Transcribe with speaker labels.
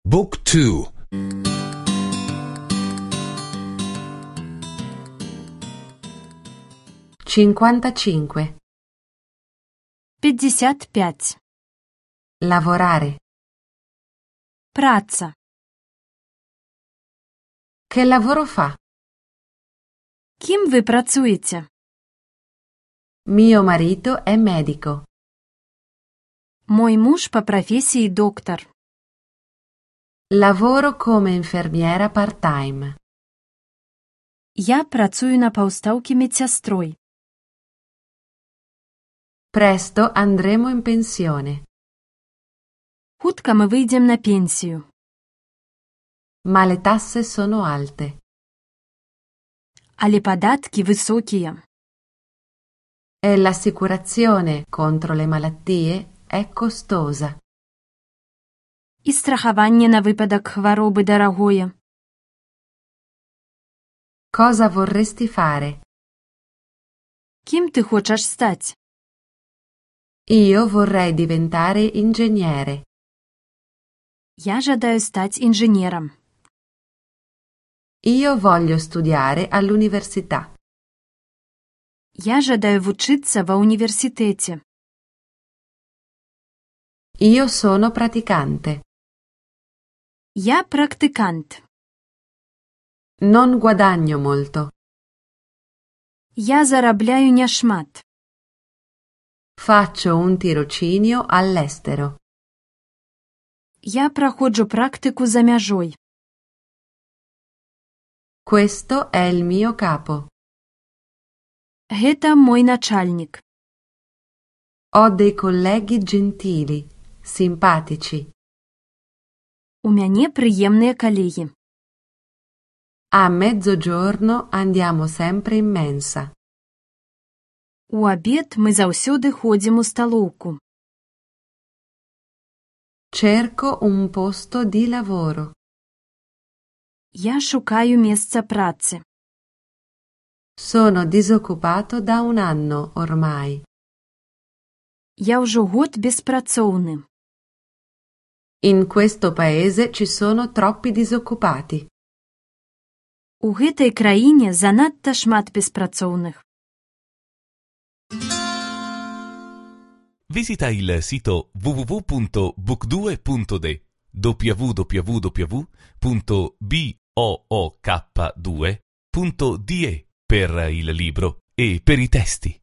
Speaker 1: Book 2.
Speaker 2: 55.
Speaker 3: 55.
Speaker 2: Lavorare.
Speaker 3: Праця.
Speaker 2: Che lavoro fa?
Speaker 3: Ким ви працюєте?
Speaker 2: Mio marito è medico.
Speaker 3: Мой муж по професії доктор.
Speaker 2: Lavoro come infermiera part-time.
Speaker 3: Я працюю на паўстаўкі медсястрой.
Speaker 2: Presto andremo in pensione.
Speaker 3: Хутка ми вийдем на пенсію.
Speaker 2: Ma le tasse sono alte.
Speaker 3: Але падаткі високія.
Speaker 2: E l'assicurazione contro le malattie è costosa.
Speaker 3: І страхаванне на випадок хваробы дарагое.
Speaker 2: Cosa vorresti fare?
Speaker 3: Ким ти хочеш стати?
Speaker 2: Io vorrei diventare ingegnere.
Speaker 3: Я жадаю стати інженером.
Speaker 2: Io voglio studiare all'università.
Speaker 3: Я жадаю вучыцца ва універсітэце.
Speaker 2: Io sono praticante.
Speaker 3: Я практикант.
Speaker 2: Non guadagno molto.
Speaker 3: Я зарабляю няшмат.
Speaker 2: Faccio un tirocinio all'estero.
Speaker 3: Я праходжу практику за мяжой.
Speaker 2: Questo è il mio capo.
Speaker 3: Гэта мой начальнік.
Speaker 2: Ho dei colleghi gentili, simpatici.
Speaker 3: У мяне прыемныя калегі.
Speaker 2: A mezzogiorno andiamo sempre in mensa.
Speaker 3: У абед мы заўсёды ходзім у сталоўку.
Speaker 2: Cerco un posto di lavoro.
Speaker 3: Я шукаю месца працы.
Speaker 2: Sono disoccupato da un anno ormai.
Speaker 3: Я ўжо год беспрацоўны.
Speaker 2: In questo paese ci sono troppi disoccupati.
Speaker 3: У гэтай краіне занадта шмат беспрацоўных.
Speaker 1: Visita il sito www.book2.de www.book2.de per il libro e per i testi.